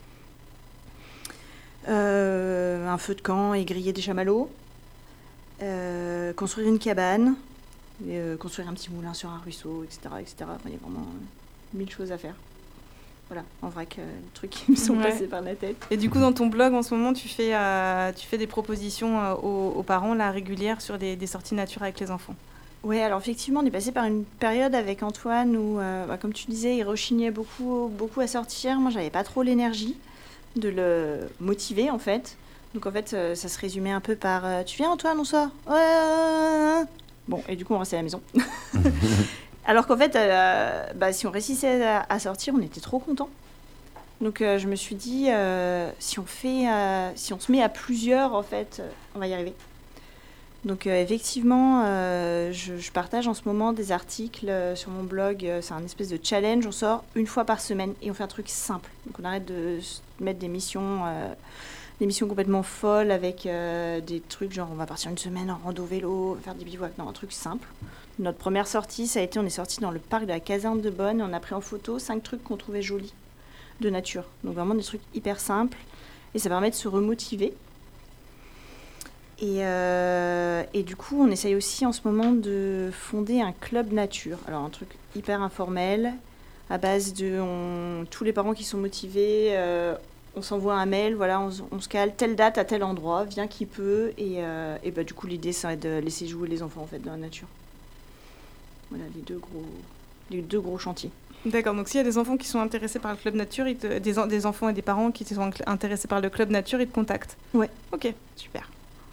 Un feu de camp et griller des chamallows, construire une cabane, construire un petit moulin sur un ruisseau, etc. Enfin, il y a vraiment 1000 choses à faire. Voilà, en vrac, les trucs qui me sont passés par la tête. Et du coup, dans ton blog, en ce moment, tu fais des propositions aux parents là, régulières sur des sorties nature avec les enfants. Oui, alors effectivement, on est passé par une période avec Antoine où, comme tu disais, il rechignait beaucoup à sortir. Moi, j'avais pas trop l'énergie de le motiver, en fait. Donc, en fait, ça se résumait un peu par « Tu viens, Antoine, on sort ?» Ouais. Bon, et du coup, on restait à la maison. Alors qu'en fait, si on réussissait à sortir, on était trop contents. Donc je me suis dit, si on se met à plusieurs, en fait, on va y arriver. Donc effectivement, je partage en ce moment des articles sur mon blog. C'est un espèce de challenge. On sort une fois par semaine et on fait un truc simple. Donc on arrête de mettre des missions complètement folles avec des trucs genre on va partir une semaine en rando vélo, faire des bivouacs. Non, un truc simple. Notre première sortie, on est sorti dans le parc de la caserne de Bonne et on a pris en photo 5 trucs qu'on trouvait jolis de nature. Donc vraiment des trucs hyper simples et ça permet de se remotiver. Et du coup, on essaye aussi en ce moment de fonder un club nature. Alors un truc hyper informel, à base de tous les parents qui sont motivés, on s'envoie un mail, voilà, on se cale telle date à tel endroit, viens qui peut, et du coup l'idée c'est de laisser jouer les enfants en fait dans la nature. Voilà les deux gros chantiers. D'accord, donc s'il y a des enfants qui sont intéressés par le club nature, des enfants et des parents qui sont intéressés par le club nature, ils te contactent. Ouais. Ok, super.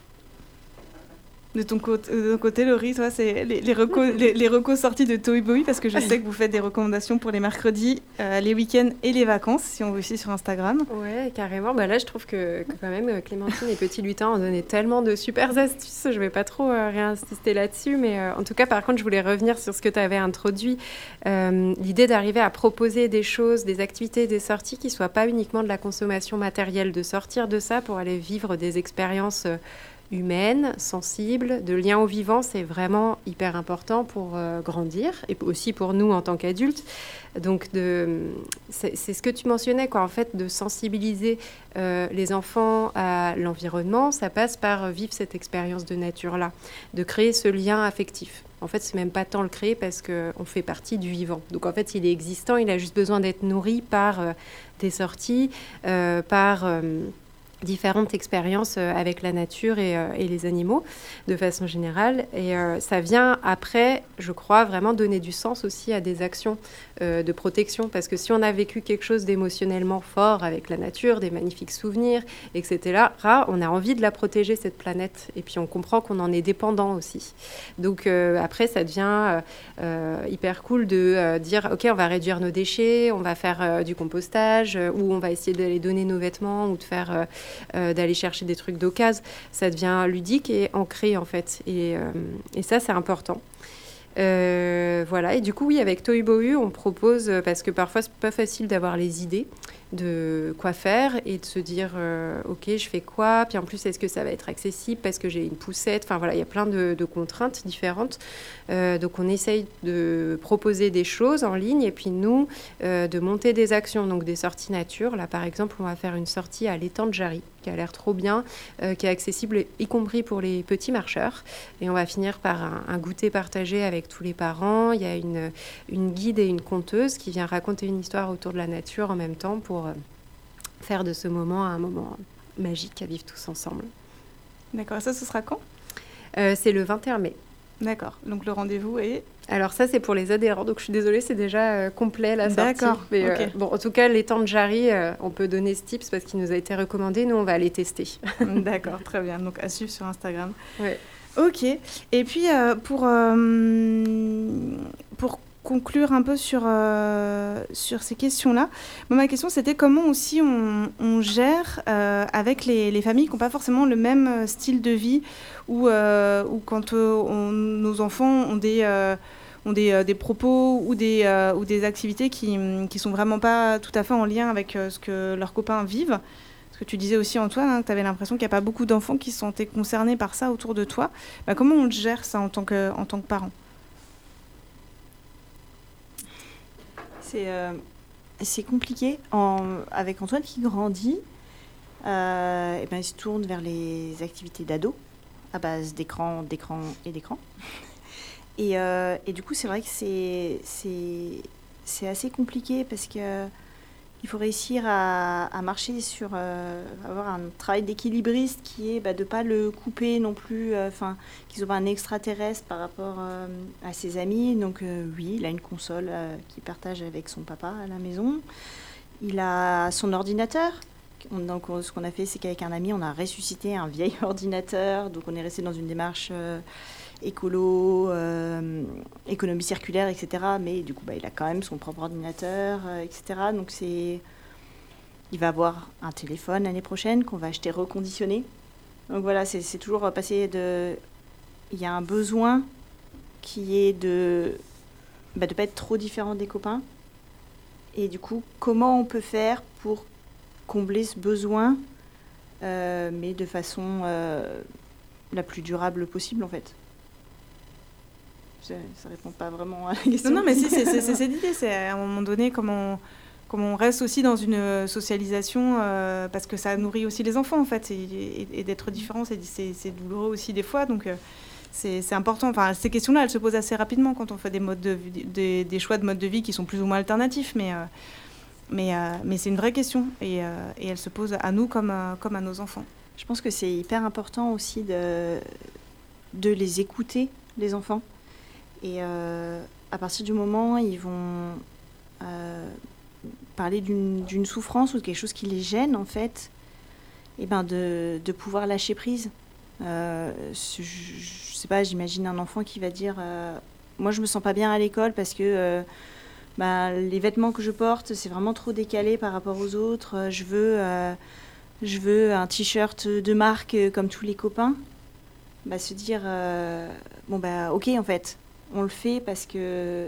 De ton côté, Laurie, toi, c'est les recos sorties de Tohubohu, parce que je sais que vous faites des recommandations pour les mercredis, les week-ends et les vacances, si on veut aussi sur Instagram. Ouais, carrément. Là, je trouve que quand même, Clémentine et Petit Lutin ont donné tellement de super astuces. Je ne vais pas trop réinsister là-dessus, mais en tout cas, par contre, je voulais revenir sur ce que tu avais introduit. L'idée d'arriver à proposer des choses, des activités, des sorties qui ne soient pas uniquement de la consommation matérielle, de sortir de ça pour aller vivre des expériences humaine, sensible, de lien au vivant, c'est vraiment hyper important pour grandir et aussi pour nous en tant qu'adultes. Donc, c'est ce que tu mentionnais, quoi, en fait, de sensibiliser les enfants à l'environnement, ça passe par vivre cette expérience de nature-là, de créer ce lien affectif. En fait, c'est même pas tant le créer parce qu'on fait partie du vivant. Donc, en fait, il est existant, il a juste besoin d'être nourri par des sorties, par différentes expériences avec la nature et les animaux de façon générale. Et ça vient après, je crois, vraiment donner du sens aussi à des actions de protection. Parce que si on a vécu quelque chose d'émotionnellement fort avec la nature, des magnifiques souvenirs, etc., on a envie de la protéger, cette planète. Et puis on comprend qu'on en est dépendant aussi. Donc après, ça devient hyper cool de dire, OK, on va réduire nos déchets, on va faire du compostage, ou on va essayer d'aller donner nos vêtements, ou de faire d'aller chercher des trucs d'occasion. Ça devient ludique et ancré, en fait. Et ça, c'est important. Voilà, et du coup, oui, avec Tohubohu, on propose, parce que parfois, c'est pas facile d'avoir les idées de quoi faire et de se dire, OK, je fais quoi? Puis en plus, est-ce que ça va être accessible parce que j'ai une poussette? Enfin voilà, il y a plein de contraintes différentes. Donc, on essaye de proposer des choses en ligne et puis nous, de monter des actions, donc des sorties nature. Là, par exemple, on va faire une sortie à l'étang de Jarry, qui a l'air trop bien, qui est accessible y compris pour les petits marcheurs. Et on va finir par un goûter partagé avec tous les parents. Il y a une guide et une conteuse qui vient raconter une histoire autour de la nature en même temps pour faire de ce moment un moment magique à vivre tous ensemble. D'accord, ça, ce sera quand? C'est le 21 mai. D'accord, donc le rendez-vous est... Alors ça, c'est pour les adhérents, donc je suis désolée, c'est déjà complet la sortie. D'accord, Mais ok. bon, en tout cas, l'étang de Jarry, on peut donner ce tips parce qu'il nous a été recommandé. Nous, on va aller tester. D'accord, très bien. Donc à suivre sur Instagram. Ouais. Ok. Et puis pour conclure un peu sur ces questions-là, moi, ma question c'était comment aussi on gère avec les familles qui n'ont pas forcément le même style de vie ou quand nos enfants ont des propos ou des activités qui sont vraiment pas tout à fait en lien avec ce que leurs copains vivent. Parce que tu disais aussi, Antoine, que tu avais l'impression qu'il n'y a pas beaucoup d'enfants qui se sentaient concernés par ça autour de toi. Bah, comment on gère ça en tant que parent? C'est compliqué. Avec Antoine qui grandit, et ben, il se tourne vers les activités d'ado à base d'écran. Et du coup, c'est vrai que c'est assez compliqué parce que il faut réussir à marcher sur... avoir un travail d'équilibriste qui est de ne pas le couper non plus, qu'il soit pas un extraterrestre par rapport à ses amis. Donc oui, il a une console qu'il partage avec son papa à la maison. Il a son ordinateur. Donc ce qu'on a fait, c'est qu'avec un ami, on a ressuscité un vieil ordinateur. Donc on est resté dans une démarche... écolo, économie circulaire, etc. Mais du coup, il a quand même son propre ordinateur, etc. Donc il va avoir un téléphone l'année prochaine qu'on va acheter reconditionné. Donc voilà, c'est toujours passer de... Il y a un besoin qui est de ne pas être trop différent des copains. Et du coup, comment on peut faire pour combler ce besoin, mais de façon la plus durable possible, en fait. Ça répond pas vraiment à la question. Non, mais si, c'est l'idée. C'est à un moment donné comment on reste aussi dans une socialisation, parce que ça nourrit aussi les enfants, en fait. Et d'être différent, c'est douloureux aussi des fois. Donc, c'est important. Enfin, ces questions-là, elles se posent assez rapidement quand on fait des choix de mode de vie qui sont plus ou moins alternatifs. Mais c'est une vraie question. Et elle se pose à nous comme à nos enfants. Je pense que c'est hyper important aussi de les écouter, les enfants. Et à partir du moment où ils vont parler d'une souffrance ou de quelque chose qui les gêne, en fait, et de pouvoir lâcher prise. Je sais pas, j'imagine un enfant qui va dire moi, je me sens pas bien à l'école parce que les vêtements que je porte, c'est vraiment trop décalé par rapport aux autres. Je veux un t-shirt de marque comme tous les copains. Se dire ok, en fait. On le fait parce qu'il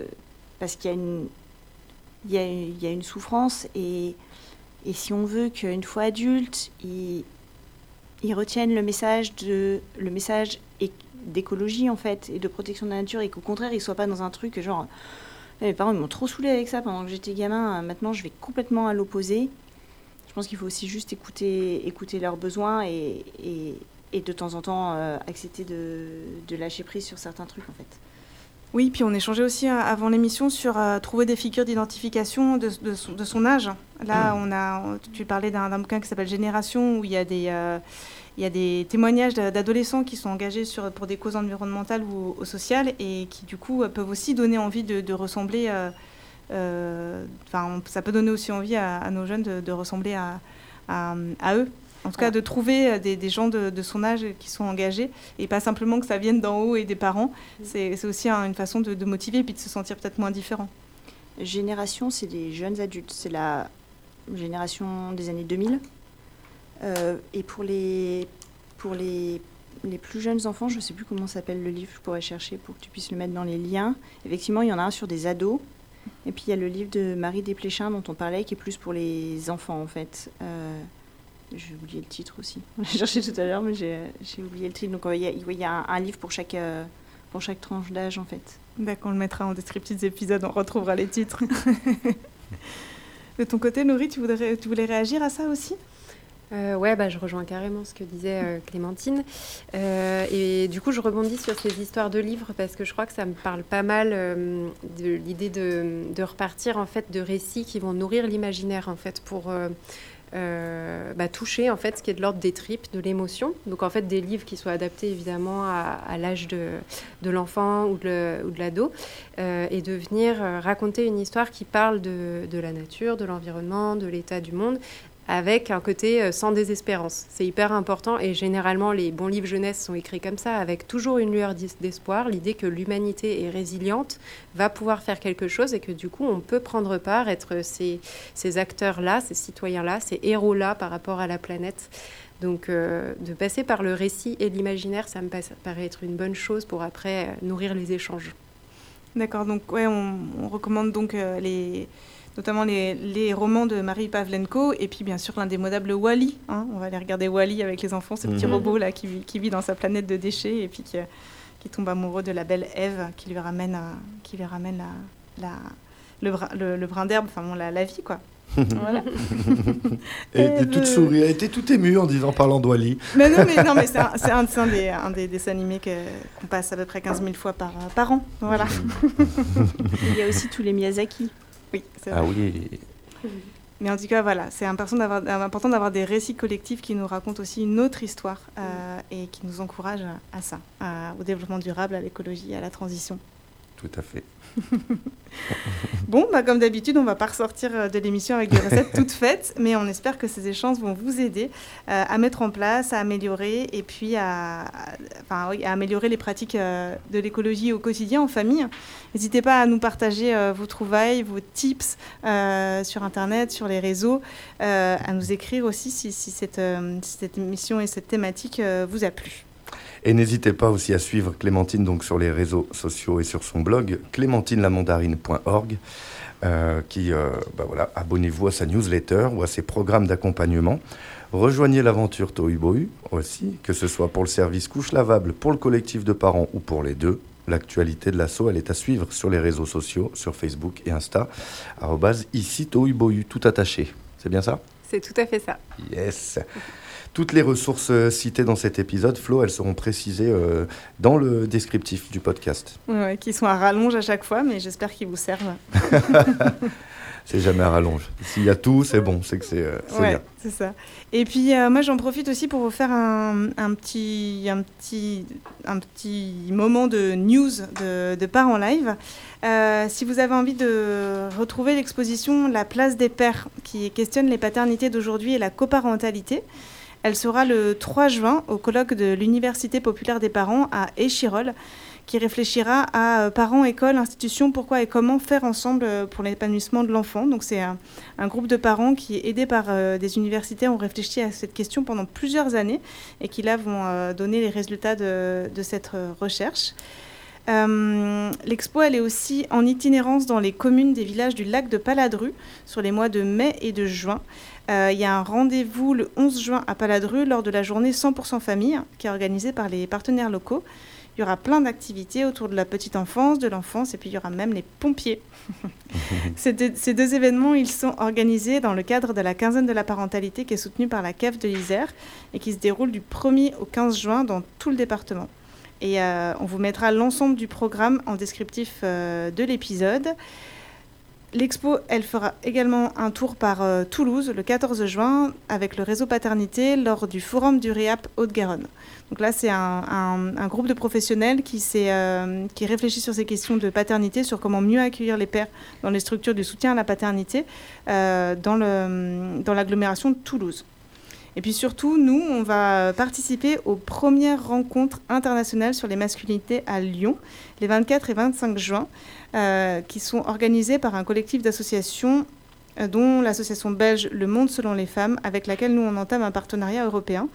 y a une souffrance et si on veut qu'une fois adulte, ils retiennent le message d'écologie en fait et de protection de la nature et qu'au contraire ils soient pas dans un truc genre mes parents ils m'ont trop saoulé avec ça pendant que j'étais gamin, maintenant je vais complètement à l'opposé. Je pense qu'il faut aussi juste écouter leurs besoins et de temps en temps accepter de lâcher prise sur certains trucs en fait. Oui, puis on échangeait aussi avant l'émission sur trouver des figures d'identification de son âge. Là, tu parlais d'un bouquin qui s'appelle Génération, où il y a des témoignages d'adolescents qui sont engagés pour des causes environnementales ou sociales et qui, du coup, peuvent aussi donner envie de ressembler... ça peut donner aussi envie à nos jeunes de ressembler à eux. En tout cas, de trouver des gens de son âge qui sont engagés et pas simplement que ça vienne d'en haut et des parents. C'est aussi une façon de motiver et puis de se sentir peut-être moins différent. Génération, c'est des jeunes adultes. C'est la génération des années 2000. Et pour les les plus jeunes enfants, je ne sais plus comment s'appelle le livre, je pourrais chercher pour que tu puisses le mettre dans les liens. Effectivement, il y en a un sur des ados. Et puis, il y a le livre de Marie Desplechin dont on parlait, qui est plus pour les enfants, en fait. J'ai oublié le titre aussi. J'ai cherché tout à l'heure, mais j'ai oublié le titre. Donc, il y a un livre pour chaque tranche d'âge, en fait. D'accord, on le mettra en descriptif des épisodes, on retrouvera les titres. De ton côté, Laurie, tu voulais réagir à ça aussi ? Ouais, je rejoins carrément ce que disait Clémentine. Et du coup, je rebondis sur ces histoires de livres parce que je crois que ça me parle pas mal de l'idée de repartir en fait de récits qui vont nourrir l'imaginaire en fait pour toucher en fait ce qui est de l'ordre des tripes, de l'émotion. Donc en fait des livres qui soient adaptés évidemment à l'âge de l'enfant ou de l'ado et de venir raconter une histoire qui parle de la nature, de l'environnement, de l'état du monde, avec un côté sans désespérance. C'est hyper important et généralement les bons livres jeunesse sont écrits comme ça, avec toujours une lueur d'espoir, l'idée que l'humanité est résiliente, va pouvoir faire quelque chose et que du coup on peut prendre part, être ces acteurs-là, ces citoyens-là, ces héros-là par rapport à la planète. Donc de passer par le récit et l'imaginaire, ça me paraît être une bonne chose pour après nourrir les échanges. D'accord, donc ouais, on recommande donc notamment les romans de Marie Pavlenko, et puis bien sûr l'indémodable Wall-E. On va aller regarder Wall-E avec les enfants, ce petit robot là qui vit dans sa planète de déchets et puis qui tombe amoureux de la belle Ève qui lui ramène le brin d'herbe, enfin la vie quoi. Voilà. Et toute souris a été tout émue en parlant de Wall-E. Mais mais c'est un des dessins animés qu'on passe à peu près 15 000 fois par an. Voilà. Il y a aussi tous les Miyazaki. Oui, c'est vrai. Ah oui. Mais en tout cas, voilà, c'est important d'avoir des récits collectifs qui nous racontent aussi une autre histoire et qui nous encouragent à ça, au développement durable, à l'écologie, à la transition. Tout à fait. Bon, comme d'habitude, on ne va pas ressortir de l'émission avec des recettes toutes faites, mais on espère que ces échanges vont vous aider à mettre en place, à améliorer, et puis à améliorer les pratiques de l'écologie au quotidien, en famille. N'hésitez pas à nous partager vos trouvailles, vos tips sur Internet, sur les réseaux, à nous écrire aussi si cette émission et cette thématique vous a plu. Et n'hésitez pas aussi à suivre Clémentine donc sur les réseaux sociaux et sur son blog clémentinelamandarine.org abonnez-vous à sa newsletter ou à ses programmes d'accompagnement. Rejoignez l'aventure Tohu aussi, que ce soit pour le service couche lavable, pour le collectif de parents ou pour les deux. L'actualité de l'asso, elle est à suivre sur les réseaux sociaux, sur Facebook et Insta, @ici Tohu, tout attaché. C'est bien ça ? C'est tout à fait ça. Yes. Toutes les ressources citées dans cet épisode, Flo, elles seront précisées dans le descriptif du podcast. Ouais, qui sont à rallonge à chaque fois, mais j'espère qu'ils vous servent. C'est jamais à rallonge. S'il y a tout, c'est bon, c'est que c'est bien. C'est ça. Et puis, moi, j'en profite aussi pour vous faire un petit moment de news de Parents Live. Si vous avez envie de retrouver l'exposition La place des pères, qui questionne les paternités d'aujourd'hui et la coparentalité, elle sera le 3 juin au colloque de l'Université populaire des parents à Échirolles, qui réfléchira à parents, écoles, institutions, pourquoi et comment faire ensemble pour l'épanouissement de l'enfant. Donc c'est un groupe de parents qui, aidés par des universitaires, ont réfléchi à cette question pendant plusieurs années et qui là vont donner les résultats de cette recherche. L'expo, elle est aussi en itinérance dans les communes des villages du lac de Paladru sur les mois de mai et de juin. Il y a un rendez-vous le 11 juin à Paladru lors de la journée 100% famille qui est organisée par les partenaires locaux. Il y aura plein d'activités autour de la petite enfance, de l'enfance, et puis il y aura même les pompiers. Ces deux événements, ils sont organisés dans le cadre de la quinzaine de la parentalité qui est soutenue par la CAF de l'Isère et qui se déroule du 1er au 15 juin dans tout le département. Et on vous mettra l'ensemble du programme en descriptif de l'épisode. L'expo, elle fera également un tour par Toulouse le 14 juin avec le réseau Paternité lors du Forum du REAP Haute-Garonne. Donc là, c'est un groupe de professionnels qui réfléchit sur ces questions de paternité, sur comment mieux accueillir les pères dans les structures de soutien à la paternité dans l'agglomération de Toulouse. Et puis surtout, nous, on va participer aux premières rencontres internationales sur les masculinités à Lyon, les 24 et 25 juin, qui sont organisées par un collectif d'associations, dont l'association belge Le Monde selon les femmes, avec laquelle nous, on entame un partenariat européen,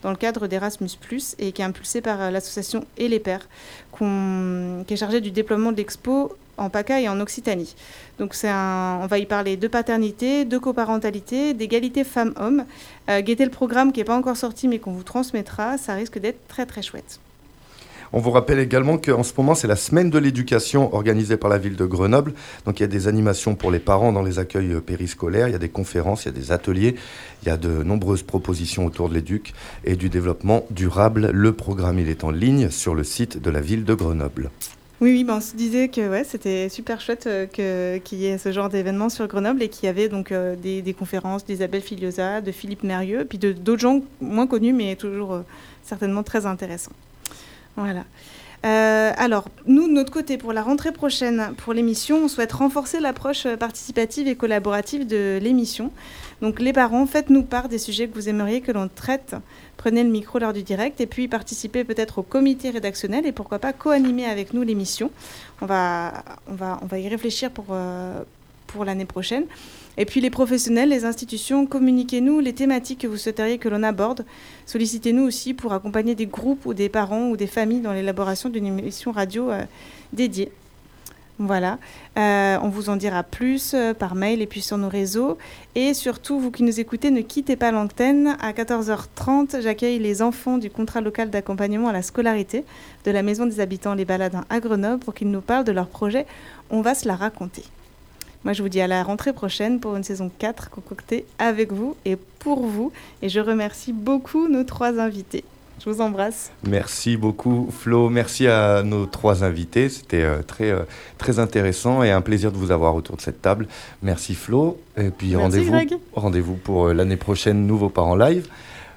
dans le cadre d'Erasmus+, et qui est impulsé par l'association Et les Pères, qui est chargée du déploiement de l'expo en PACA et en Occitanie. Donc on va y parler de paternité, de coparentalité, d'égalité femmes-hommes. Guettez le programme qui n'est pas encore sorti mais qu'on vous transmettra, ça risque d'être très très chouette. On vous rappelle également qu'en ce moment, c'est la semaine de l'éducation organisée par la ville de Grenoble. Donc il y a des animations pour les parents dans les accueils périscolaires, il y a des conférences, il y a des ateliers, il y a de nombreuses propositions autour de l'éduc et du développement durable. Le programme, il est en ligne sur le site de la ville de Grenoble. Oui, on se disait que c'était super chouette qu'il y ait ce genre d'événement sur Grenoble et qu'il y avait donc des conférences d'Isabelle Filiosa, de Philippe Mérieux, puis d'autres gens moins connus mais toujours certainement très intéressants. Voilà. Alors, nous, de notre côté, pour la rentrée prochaine, pour l'émission, on souhaite renforcer l'approche participative et collaborative de l'émission. Donc, les parents, faites-nous part des sujets que vous aimeriez que l'on traite. Prenez le micro lors du direct et puis participez peut-être au comité rédactionnel et pourquoi pas co-animer avec nous l'émission. On va y réfléchir pour l'année prochaine. Et puis les professionnels, les institutions, communiquez-nous les thématiques que vous souhaiteriez que l'on aborde. Sollicitez-nous aussi pour accompagner des groupes ou des parents ou des familles dans l'élaboration d'une émission radio dédiée. Voilà, on vous en dira plus par mail et puis sur nos réseaux. Et surtout, vous qui nous écoutez, ne quittez pas l'antenne. À 14h30, j'accueille les enfants du contrat local d'accompagnement à la scolarité de la Maison des Habitants Les Baladins à Grenoble pour qu'ils nous parlent de leur projet « On va se la raconter ». Moi, je vous dis à la rentrée prochaine pour une saison 4 concoctée avec vous et pour vous. Et je remercie beaucoup nos 3 invités. Je vous embrasse. Merci beaucoup, Flo. Merci à nos 3 invités. C'était très intéressant et un plaisir de vous avoir autour de cette table. Merci, Flo. Et puis, rendez-vous pour l'année prochaine, Nouveaux Parents Live.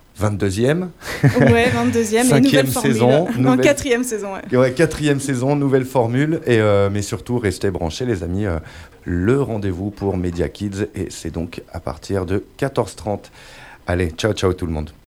22e. Ouais, 22e. 5e saison. 4e saison, ouais. 4e saison, nouvelle formule. Mais surtout, restez branchés, les amis. Le rendez-vous pour Media Kids. Et c'est donc à partir de 14h30. Allez, ciao tout le monde.